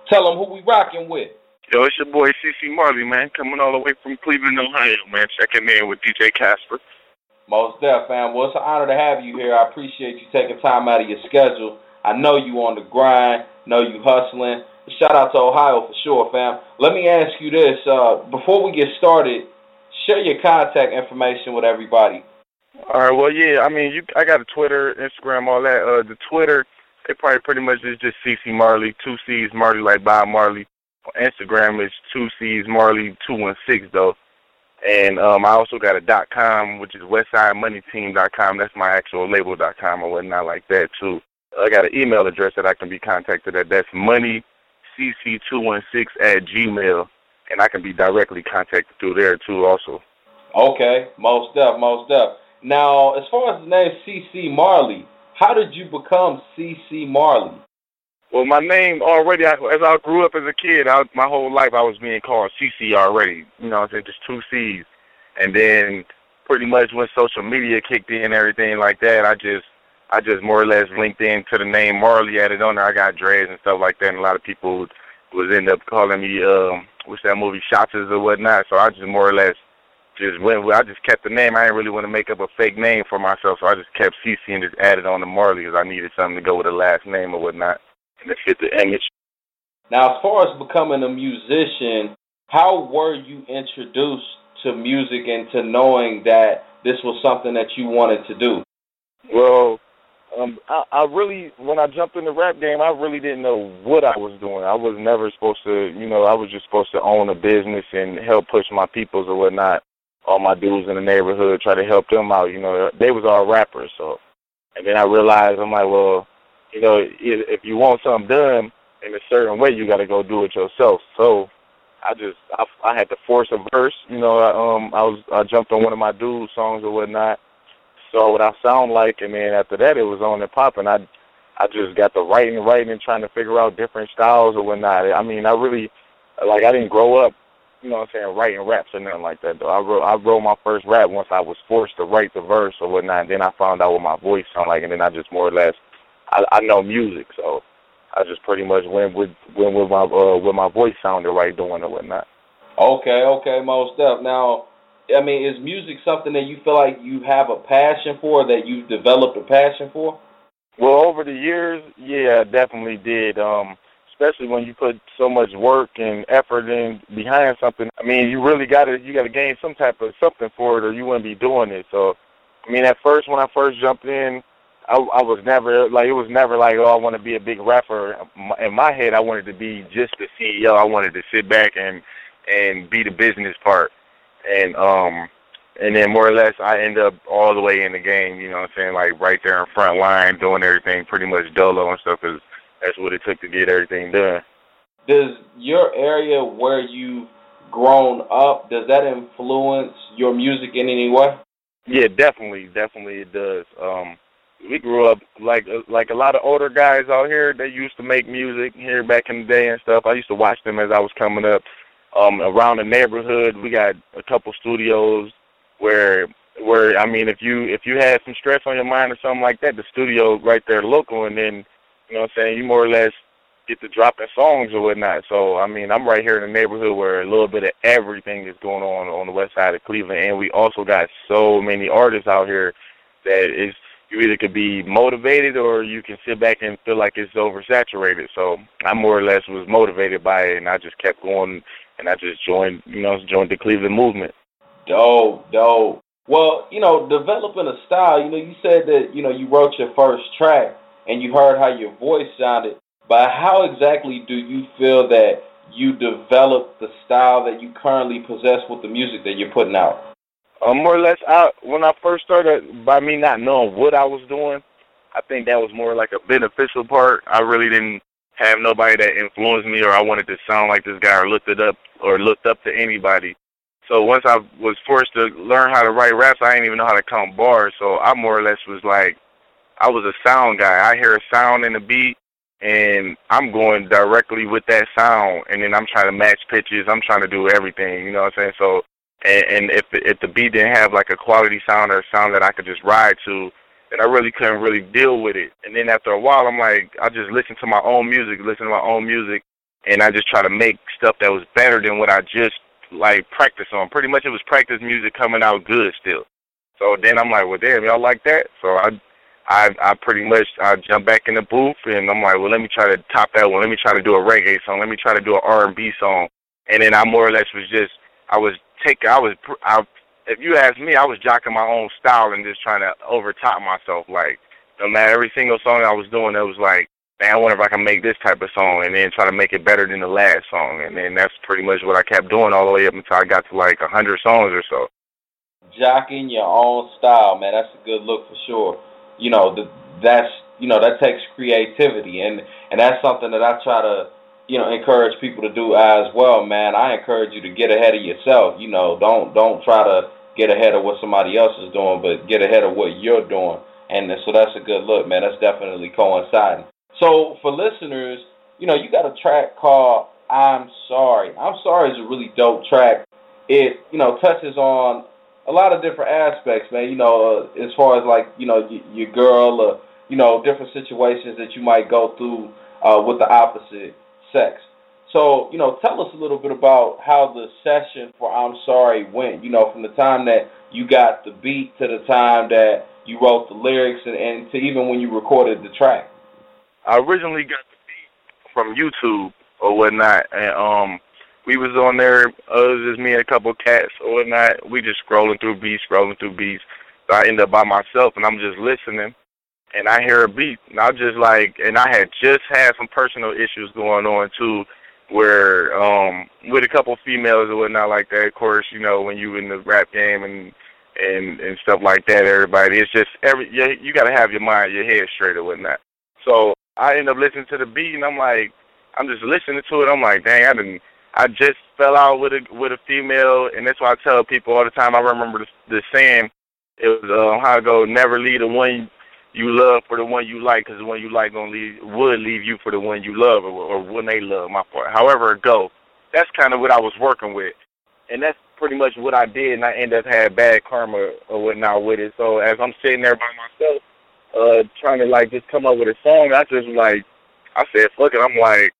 Tell them who we rocking with. Yo, it's your boy CC Marley, man, coming all the way from Cleveland, Ohio, man, checking in with DJ Casper. Most def, fam. Well, it's an honor to have you here. I appreciate you taking time out of your schedule. I know you on the grind, know you hustling. Shout out to Ohio for sure, fam. Let me ask you this. Before we get started, share your contact information with everybody. All right, well, yeah, I mean, I got a Twitter, Instagram, all that. The Twitter, it probably pretty much is just CC Marley, 2 C's Marley, like Bob Marley. Instagram is 2 C's Marley 216 though, and I also got a .com, which is WestsideMoneyTeam.com. That's my actual label.com or whatnot like that too. I got an email address that I can be contacted at. That's moneycc216@gmail, and I can be directly contacted through there too also. Okay, most def. Now, as far as the name CC Marley, how did you become CC Marley? Well, my name already, as I grew up as a kid, my whole life I was being called CC already. You know what I'm saying? Just 2 C's. And then pretty much when social media kicked in and everything like that, I just more or less linked in to the name Marley, added on there. I got dreads and stuff like that, and a lot of people would end up calling me, what's that movie, Shotters or whatnot. So I just more or less I just kept the name. I didn't really want to make up a fake name for myself, so I just kept CC and just added on to Marley because I needed something to go with the last name or whatnot. And it fit the image. Now, as far as becoming a musician, how were you introduced to music and to knowing that this was something that you wanted to do? Well, I really, when I jumped in the rap game, I really didn't know what I was doing. I was never supposed to, I was just supposed to own a business and help push my peoples or whatnot. All my dudes in the neighborhood, try to help them out. They was all rappers. So, and then I realized, I'm like, well, if you want something done in a certain way, you got to go do it yourself. So I had to force a verse. I jumped on one of my dudes' songs or whatnot, saw what I sound like, and then after that, it was on and popping. I just got to writing and trying to figure out different styles or whatnot. I mean, I really, I didn't grow up, writing raps or nothing like that, though. I wrote my first rap once I was forced to write the verse or whatnot, and then I found out what my voice sounded like, and then I just more or less, I know music, so I just pretty much went with my voice sounded right doing or whatnot. Okay, most def. Now, I mean, is music something that you feel like you have a passion for, that you've developed a passion for? Well, over the years, yeah, I definitely did. Especially when you put so much work and effort in behind something. I mean, you gotta gain some type of something for it, or you wouldn't be doing it. So, I mean, when I first jumped in, I was never it was never like, oh, I want to be a big rapper. In my head, I wanted to be just the CEO. I wanted to sit back and be the business part. And then more or less, I end up all the way in the game. You know what I'm saying? Like right there in front line, doing everything pretty much dolo and stuff, because that's what it took to get everything done. Does your area where you've grown up, does that influence your music in any way? Yeah, definitely it does. We grew up like a lot of older guys out here. They used to make music here back in the day and stuff. I used to watch them as I was coming up. Around the neighborhood, we got a couple studios where I mean, if you had some stress on your mind or something like that, the studio right there local, and then you more or less get to dropping songs or whatnot. So I mean, I'm right here in the neighborhood where a little bit of everything is going on the west side of Cleveland, and we also got so many artists out here that you either could be motivated or you can sit back and feel like it's oversaturated. So I more or less was motivated by it, and I just kept going, and I just joined the Cleveland movement. Dope. Well, developing a style, you said that, you wrote your first track and you heard how your voice sounded, but how exactly do you feel that you developed the style that you currently possess with the music that you're putting out? More or less, when I first started, by me not knowing what I was doing, I think that was more like a beneficial part. I really didn't have nobody that influenced me, or I wanted to sound like this guy, or looked up to anybody. So once I was forced to learn how to write raps, I didn't even know how to count bars. So I more or less was like, I was a sound guy. I hear a sound in the beat, and I'm going directly with that sound, and then I'm trying to match pitches. I'm trying to do everything, you know what I'm saying? So, and if the beat didn't have like a quality sound or a sound that I could just ride to, then I really couldn't really deal with it. And then after a while, I'm like, I just listen to my own music, and I just try to make stuff that was better than what I just like practice on. Pretty much it was practice music coming out good still. So then I'm like, well, damn, y'all like that? So I pretty much I jump back in the booth, and I'm like, well, let me try to top that one. Let me try to do a reggae song. Let me try to do an R&B song. And then I more or less was just if you ask me, I was jocking my own style and just trying to overtop myself. Like, no matter every single song I was doing, it was like, man, I wonder if I can make this type of song, and then try to make it better than the last song. And then that's pretty much what I kept doing all the way up until I got to like 100 songs or so. Jocking your own style, man, that's a good look for sure. You know, that takes creativity, and that's something that I try to, encourage people to do as well, man. I encourage you to get ahead of yourself. You know, don't try to get ahead of what somebody else is doing, but get ahead of what you're doing. And so that's a good look, man. That's definitely coinciding. So for listeners, you got a track called I'm Sorry. I'm Sorry is a really dope track. It, touches on a lot of different aspects, man, as far as like, your girl or, different situations that you might go through with the opposite sex. So, tell us a little bit about how the session for I'm Sorry went, from the time that you got the beat to the time that you wrote the lyrics and to even when you recorded the track. I originally got the beat from YouTube or whatnot, and we was on there, it was just me and a couple of cats or whatnot. We just scrolling through beats. So I end up by myself, and I'm just listening, and I hear a beat, and I just like, and I had just had some personal issues going on too, where with a couple of females or whatnot like that. Of course, when you in the rap game and stuff like that, everybody, it's just you got to have your head straight or whatnot. So I end up listening to the beat, and I'm just listening to it. I'm like, dang, I just fell out with a female, and that's why I tell people all the time. I remember the saying, it was how it go, never leave the one you love for the one you like, because the one you like would leave you for the one you love, or when they love, my part. However it go, that's kind of what I was working with, and that's pretty much what I did, and I ended up having bad karma or whatnot with it. So as I'm sitting there by myself, trying to like just come up with a song, I said, fuck it.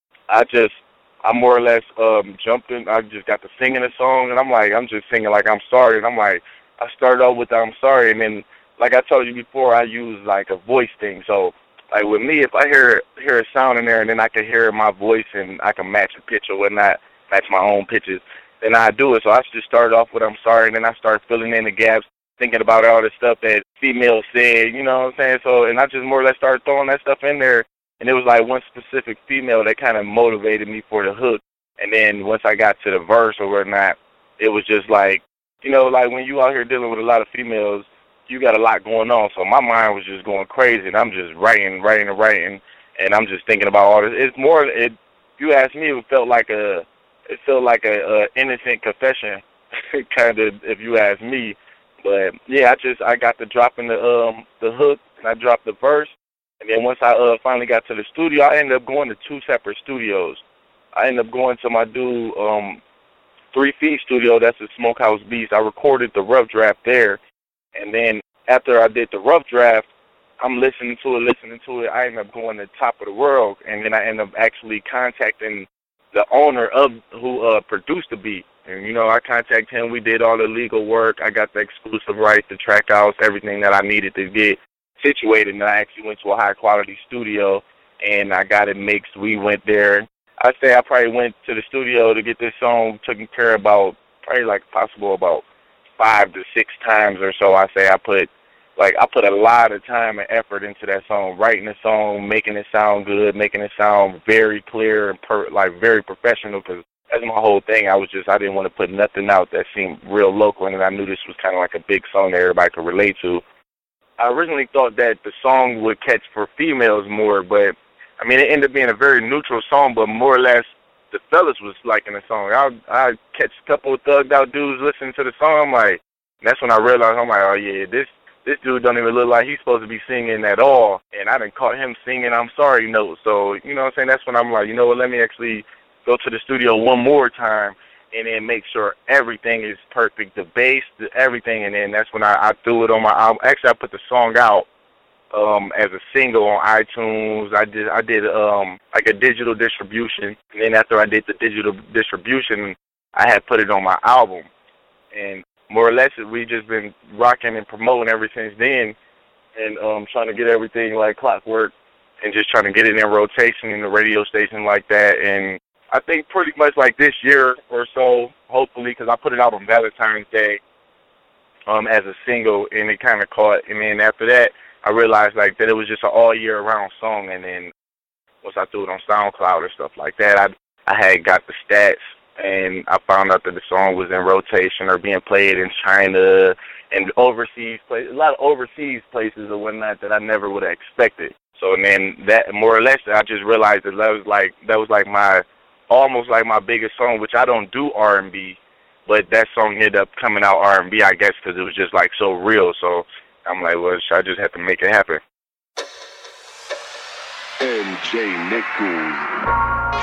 I more or less jumped in. I just got to singing a song, and I'm just singing like I'm sorry, and I started off with I'm sorry, and then like I told you before, I use like a voice thing. So like with me, if I hear a sound in there, and then I can hear my voice, and I can match a pitch or whatnot, match my own pitches, then I do it. So I just started off with I'm sorry, and then I started filling in the gaps, thinking about all the stuff that females said, you know what I'm saying? So, and I just more or less started throwing that stuff in there. And it was like one specific female that kind of motivated me for the hook. And then once I got to the verse or whatnot, it was just like, like when you out here dealing with a lot of females, you got a lot going on. So my mind was just going crazy, and I'm just writing, and I'm just thinking about all this. It's more, you ask me, it felt like a innocent confession, kind of, if you ask me. But yeah, I got to dropping the hook, and I dropped the verse. And then once I finally got to the studio, I ended up going to 2 separate studios. I ended up going to my dude 3 Feet studio. That's the Smokehouse Beast. I recorded the rough draft there. And then after I did the rough draft, I'm listening to it. I ended up going to the top of the world. And then I ended up actually contacting the owner of who produced the beat. And, I contacted him. We did all the legal work. I got the exclusive rights, the track outs, everything that I needed to get situated, and I actually went to a high-quality studio, and I got it mixed. We went there. I say I probably went to the studio to get this song taken care of about 5 to 6 times or so. I say I put a lot of time and effort into that song, writing the song, making it sound good, making it sound very clear and very professional, because that's my whole thing. I didn't want to put nothing out that seemed real local, and I knew this was kind of like a big song that everybody could relate to. I originally thought that the song would catch for females more, but, it ended up being a very neutral song, but more or less the fellas was liking the song. I catch a couple of thugged out dudes listening to the song. That's when I realized, oh yeah, this dude don't even look like he's supposed to be singing at all, and I done caught him singing I'm sorry notes. So, you know what I'm saying, that's when I'm like, you know what, let me actually go to the studio one more time and then make sure everything is perfect, the bass, everything, and then that's when I threw it on my album. Actually, I put the song out as a single on iTunes. I did like a digital distribution, and then after I did the digital distribution, I had put it on my album. And more or less, we just been rocking and promoting ever since then, and trying to get everything like clockwork, and just trying to get it in rotation in the radio station like that. And I think pretty much like this year or so, hopefully, because I put it out on Valentine's Day as a single, and it kind of caught. And then after that, I realized like that it was just an all year round song. And then once I threw it on SoundCloud or stuff like that, I had got the stats, and I found out that the song was in rotation or being played in China and overseas places, a lot of overseas places or whatnot that I never would have expected. So and then that more or less, I just realized that was like my almost like my biggest song, which I don't do R&B, but that song ended up coming out R&B, I guess, because it was just like so real. So I'm like, well, I just have to make it happen. MJ Nichols.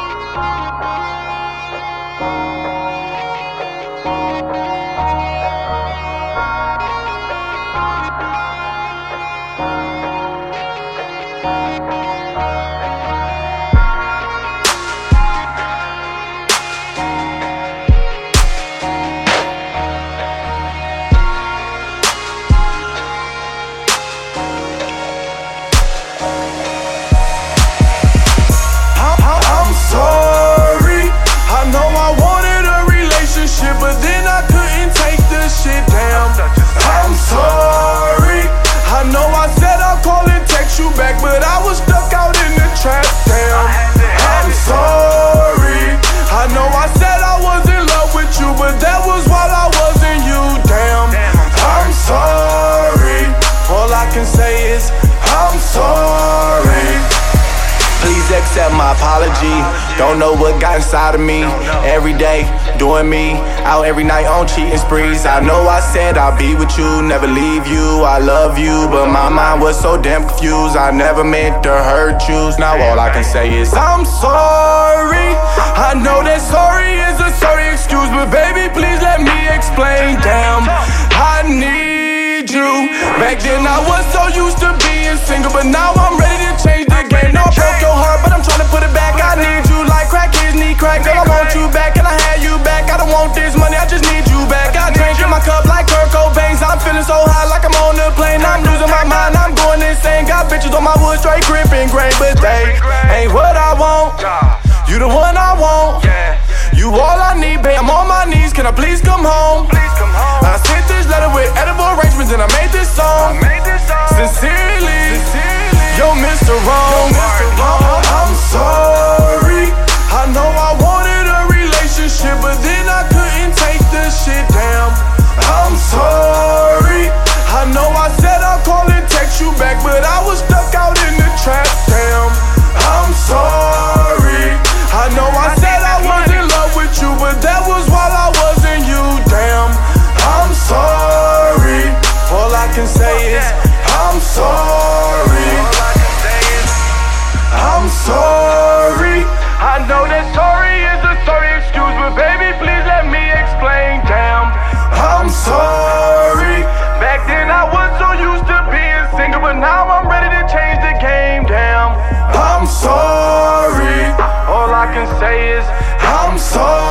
But then I couldn't take the shit down. I'm sorry. I know I said I'll call and text you back, but I was stuck out in the trap. Damn. I'm sorry. I know I said I was in love with you, but that was while I wasn't you. Damn. I'm sorry. All I can say is I'm sorry. Please accept my apology. Don't know what got inside of me. Every day, doing me. Out every night on cheating sprees. I know I said I'll be with you, never leave you. I love you, but my mind was so damn confused. I never meant to hurt you. Now all I can say is I'm sorry. I know that sorry is a sorry excuse, but baby, please let me explain. Damn, I need you. Back then I was so used to being single, but now I'm ready to change the game. No, I broke your heart, but I'm trying to put it back. I need you like crack kids need crack. Girl, I want you back, and I had you back. I don't want this money, I just need you back. I drink in my cup like Kurt Cobain. I'm feeling so high like I'm on the plane. I'm losing my mind, I'm going insane. Got bitches on my wood, straight gripping grain, but they ain't what I want. You the one I want. You all I need, babe, I'm on my knees. Can I please come home? I sent this letter with edible arrangements, and I made this song. Sincerely, yo, Mr. Wrong. I'm sorry. I know I wanted a relationship, but then I couldn't take the shit down. I'm sorry. I know I said I'll call and text you back, but I was stuck out in the trap. Damn, I'm sorry. I know I said I was in love with you, but that was while I wasn't you. Damn, I'm sorry. All I can say is I'm sorry. I'm sorry. I know that sorry is a sorry excuse, but baby, please let me explain. Damn, I'm sorry. Back then I was so used to being single, but now I'm ready to change the game. Damn, I'm sorry. All I can say is I'm sorry.